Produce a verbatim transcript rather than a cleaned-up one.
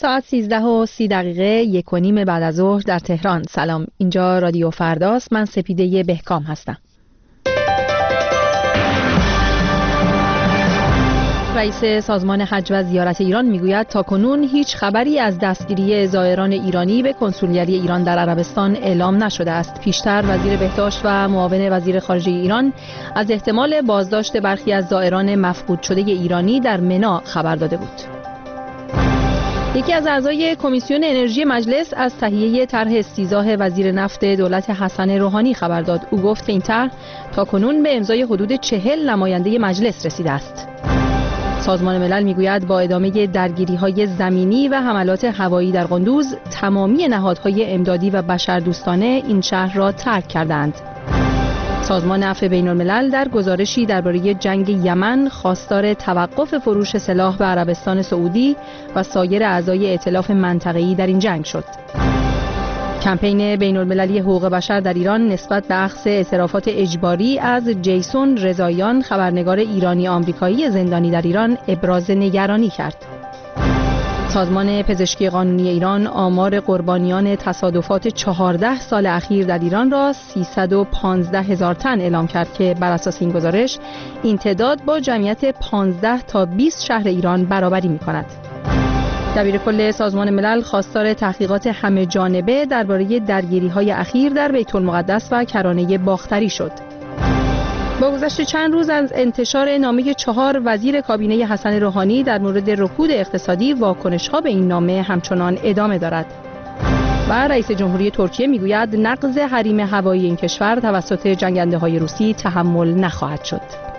ساعت سیزده و سی دقیقه یک و نیم بعد از ظهر در تهران. سلام، اینجا رادیو فرداست. من سپیده بهکام هستم. رئیس سازمان حج و زیارت ایران میگوید تاکنون هیچ خبری از دستگیری زائران ایرانی به کنسولگری ایران در عربستان اعلام نشده است. پیشتر وزیر بهداشت و معاون وزیر خارجه ایران از احتمال بازداشت برخی از زائران مفقود شده ایرانی در منا خبر داده بود. یکی از اعضای کمیسیون انرژی مجلس از تهیه طرح استیضاح وزیر نفت دولت حسن روحانی خبر داد. او گفت که این طرح تاکنون به امضای حدود چهل نماینده مجلس رسیده است. سازمان ملل میگوید با ادامه درگیری‌های زمینی و حملات هوایی در قندوز، تمامی نهادهای امدادی و بشردوستانه این شهر را ترک کردند. سازمان عفو بین‌الملل در گزارشی درباره جنگ یمن خواستار توقف فروش سلاح به عربستان سعودی و سایر اعضای ائتلاف منطقه‌ای در این جنگ شد. کمپین بین‌المللی حقوق بشر در ایران نسبت به اخذ اعترافات اجباری از جیسون رضاییان، خبرنگار ایرانی آمریکایی زندانی در ایران، ابراز نگرانی کرد. سازمان پزشکی قانونی ایران آمار قربانیان تصادفات چهارده سال اخیر در ایران را سیصد و پانزده هزار تن اعلام کرد که بر اساس این گزارش این تعداد با جمعیت پانزده تا بیست شهر ایران برابری می‌کند. دبیرکل سازمان ملل خواستار تحقیقات همه جانبه درباره درگیری‌های اخیر در بیت المقدس و کرانه باختری شد. با گذشت چند روز از انتشار نامه چهار وزیر کابینه حسن روحانی در مورد رکود اقتصادی، واکنش‌ها به این نامه همچنان ادامه دارد. و رئیس جمهوری ترکیه میگوید نقض حریم هوایی این کشور توسط جنگنده‌های روسی تحمل نخواهد شد.